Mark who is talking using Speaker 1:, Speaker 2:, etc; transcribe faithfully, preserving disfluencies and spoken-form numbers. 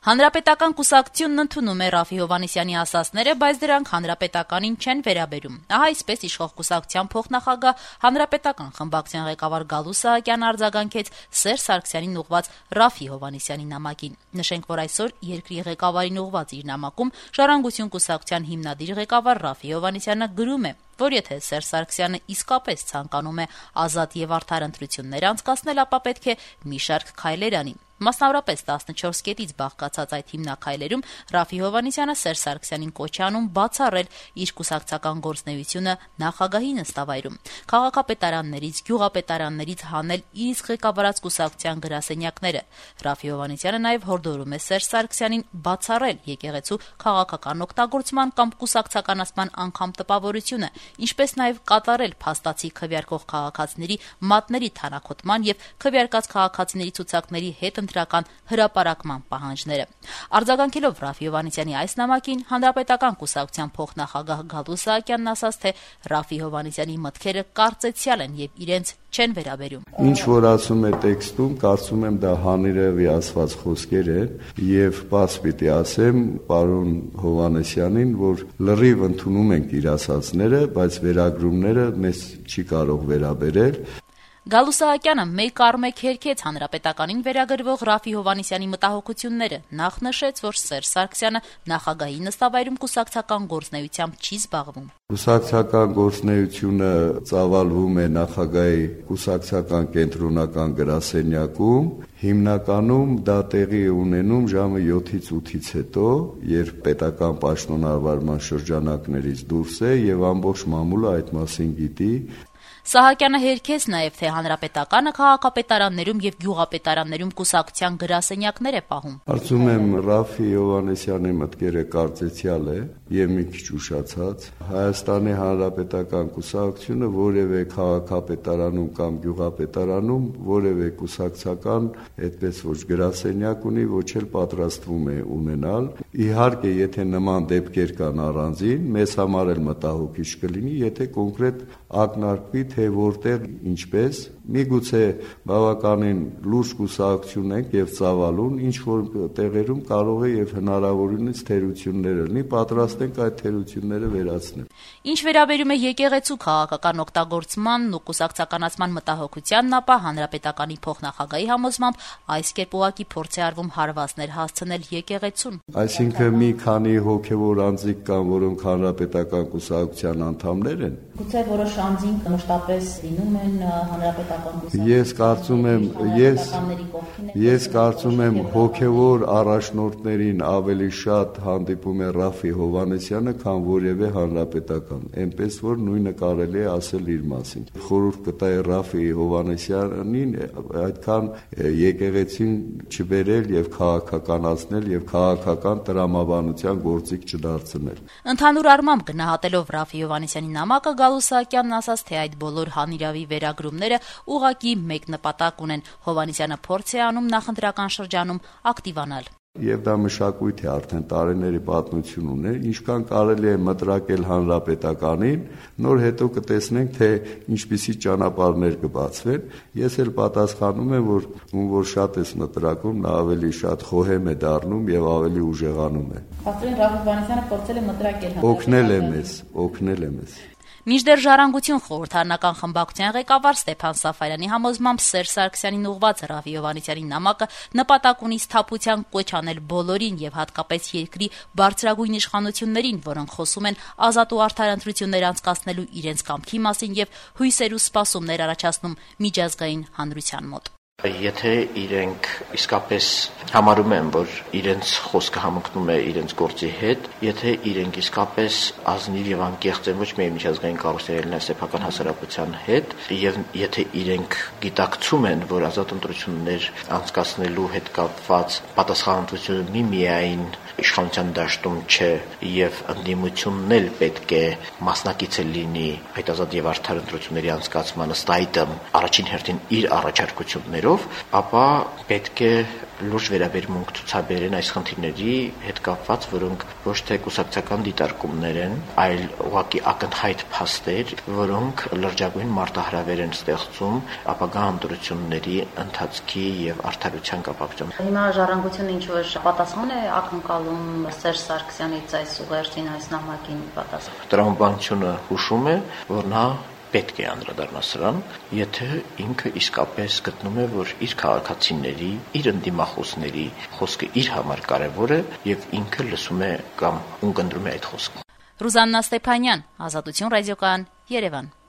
Speaker 1: Հանրապետական կուսակցությունն ընդունում է Ռաֆի Հովհաննիսյանի ասածները, բայց դրանք հանրապետականին չեն վերաբերում։ Ահա այսպես իշխող կուսակցության փոխնախագահ հանրապետական խմբակցության ղեկավար Գալու Սահակյանը արձագանքեց Սերժ Սարգսյանին ուղղված Ռաֆի Հովհաննիսյանի նամակին։ Նշենք, որ այսօր երկրի ղեկավարին ուղղված իր նամակում Ժառանգություն կուսակցության հիմնադիր ղեկավար Ռաֆի Հովհաննիսյանը գրում է, որ եթե Սերժ Սարգսյանը իսկապես ցանկանում է ազատ եւ արդար ընտրություններ անցկացնել, ապա պետք է մի շարք քայլեր անի։ Մասնավորապես տասնչորս կետից բաղկացած այդ հիմնաքայլերում Ռաֆի Հովհաննիսյանը Սերժ Սարգսյանին կոչ է անում բացառել իր կուսակցական գործունեությունը նախագահի նստավայրում, քաղաքապետարաններից, գյուղապետարաններից հանել իր իսկ ղեկավարած կուսակցության գրասենյակները։ Ռաֆի Հովհաննիսյանը նաև հորդորում է Սերժ Սարգսյանին բացառել եկեղեցու քաղաքական օգտագործման կամ կուսակցականացման անգամ տպավորությունը, ինչպես նաև կատարել փաստացի քվեարկող քաղաքացիների մատների թանաքոտման եւ քվեարկած քաղաքացիների ցուցակների հետ ընտրական հրապարակման պահանջները։ Արձագանքելով Ռաֆի Հովհաննիսյանի այս նամակին, հանրապետական կուսակցության փոխնախագահ Գալու Սահակյանն ասաց, թե Ռաֆի Հովհաննիսյանի մտքերը կարծեցյալ են եւ իրենց չեն վերաբերում։
Speaker 2: Ինչ որ ասում է տեքստում, կարծում եմ դա հանրերևի ասված խոսքեր են եւ բաց պիտի ասեմ պարոն Հովհաննիսյանին, որ լրիվ ընդունում ենք իր ասածները, բայց վերագրումները մեզ չի կարող վերաբերել։
Speaker 1: Գալու Սահակյանը մեկ առ մեկ հերքեց հանրապետականին վերագրվող Ռաֆի Հովհաննիսյանի մտահոգությունները, նախ նշեց, որ Սերժ Սարգսյանը նախագահի նստավայրում կուսակցական գործունեությամբ չի զբաղվում։
Speaker 2: Կուսակցական գործունեությունը ծավալվում է նախագահի կուսակցական կենտրոնական գրասենյակում, հիմնականում դա տեղի է ունենում ժամը յոթից ութից հետո, երբ պետական պաշտոնավարման շրջանակներից դուրս է եւ ամբողջ մամուլը այդ մասին գիտի։
Speaker 1: Սահակյանը հերքեց նաև, թե հանրապետականը քաղաքապետարաններում եւ գյուղապետարաններում կուսակցության գրասենյակներ է պահում։
Speaker 2: Կարծում եմ Ռաֆի Հովհաննիսյանի մտքերը կարծեցյալ է եւ մի քիչ ուշացած։ Հայաստանի հանրապետական կուսակցությունը որևէ քաղաքապետարանում կամ գյուղապետարանում որևէ կուսակցական, այդպես ոչ գրասենյակ ունի, ոչ էլ պատրաստվում է ունենալ։ Իհարկե, եթե նման դեպքեր կան առանձին, մեզ համար էլ մտահոգիչ կլինի, եթե կոնկրետ ակնարկվի, թե որտեղ ինչպես, միգուցե բավականին լուրջ կուսակցություն ենք եւ ծավալուն, ինչ որ տեղերում կարող է եւ հնարավորինս թերություններ լինի, պատրաստ ենք այդ թերությունները վերացնել։
Speaker 1: Ինչ վերաբերում է եկեղեցու քաղաքական օգտագործմանն ու կուսակցականացման մտահոգությանն, ապա հանրապետականի փոխնախագահի համոզմամբ այս կերպ ուղղակի փորձ է արվում հարվածներ հասցնել եկեղեցուն։
Speaker 2: Այսինքն մի քանի հոգեվոր անձիկ կան, որոնք հանրապետական կուսակցության անդամներ են։
Speaker 1: Գուցե որոշ անձինք մշտապես լինում են հանրապետական կուսակցության։
Speaker 2: Ես կարծում եմ, ես ես կարծում եմ հոգեվոր առաջնորդներին ավելի շատ հանդիպում է Ռաֆի Հովհաննիսյանը, քան որևէ հանրապետական, այնպես որ նույնը կարելի է ասել իր մասին։ Խորհուրդ կտայի Ռաֆի Հովհաննիսյանին այդքան եկեղեցին չբերել եւ քաղաքականացնել եւ քաղաքական տրամաբանության գործիք չդարձնել։
Speaker 1: Ընդհանուր առմամբ գնահատելով Ռաֆի Հովհաննիսյանի նամակը, Գալու Սահակյանն ասաց, թե այդ բոլոր հանիրավի վերագրումները ուղղակի մեկ նպատակ ունեն. Հովհաննիսյանը փորձ է անում նախընտրական շրջանում ակտիվանալ։
Speaker 2: Եվ դա մշակույթ է, արդեն տարիների պատմություն ունի, ինչքան կարելի է մտրակել հանրապետականին, նոր հետո կտեսնենք, թե ինչպիսի ճանապարհներ կբացվեն։ Ես էլ պատասխանում եմ, որ ում որ շատ է մտրակում, նա ավելի շատ խոհեմ է դառնում եւ ավելի ուժեղանում է։
Speaker 1: Պատրեն Ռաֆի Հովհաննիսյանը փորձել է մտրակել։
Speaker 2: Օգնել է մեզ, օգնել է մեզ։
Speaker 1: Մինչդեռ Ժառանգություն խորհրդարանական խմբակցության ղեկավար Ստեփան Սաֆարյանի համոզմամբ Սերժ Սարգսյանին ուղղված Ռաֆի Հովհաննիսյանի նամակը նպատակ ունի սթափության կոչ անել բոլորին եւ հատկապես երկրի բարձրագույն իշխանություններին, որոնք խոսում են ազատ ու արդար ընտրություններ անցկացնելու իրենց կամքի մասին եւ հույսեր ու սպասումներ առաջացնում միջազգային հանրության մոտ։
Speaker 3: Եթե իրենք իսկապես համարում են, որ իրենց խոսքը համընկնում է իրենց գործի հետ, եթե իրենք իսկապես ազնիվ եւ անկեղծ են ոչ միայն միջազգային կառույցների, այլ սեփական հասարակության հետ, եւ եթե իրենք գիտակցում են, որ ազատ ընտրություններ անցկացնելու հետ կապված պատասխանատվությունը միմիայն իշխանության դաշտում չէ եւ ընդդիմությունն էլ պետք է մասնակից լինի այդ ազատ եւ արդար ընտրությունների անցկացմանը, ըստ այդմ առաջին հերթին իր առաջարկություններով, ապա պետք է լուրջ վերաբերմունք ցուցաբերեն այս խնդիրների հետ կապված, որոնք ոչ թե կուսակցական դիտարկումներ են, այլ ուղղակի ակնհայտ փաստեր, որոնք լրջագույն մարտահրավեր են ստեղծում ապագա ընտրությունների ընթացքի եւ արդարության կապակցությամբ։
Speaker 1: Հիմա ժառանգությունը ինչ որ պատասխան է ակնկալում Սերժ Սարգսյանից այս ուղերձին, այս նամակին պատասխան։
Speaker 3: Տրամաբանությունը հուշում է, որ նա պետք է անդրադառնա սրան, եթե ինքը իսկապես գտնում է, որ իր քաղաքացիների, իր ընդդիմախոսների խոսքը իր համար կարևոր է եւ ինքը լսում է կամ ունկնդրում է այդ խոսքը։
Speaker 1: Ռուզաննա Ստեփանյան, Ազատություն ռադիոկայան, Երևան։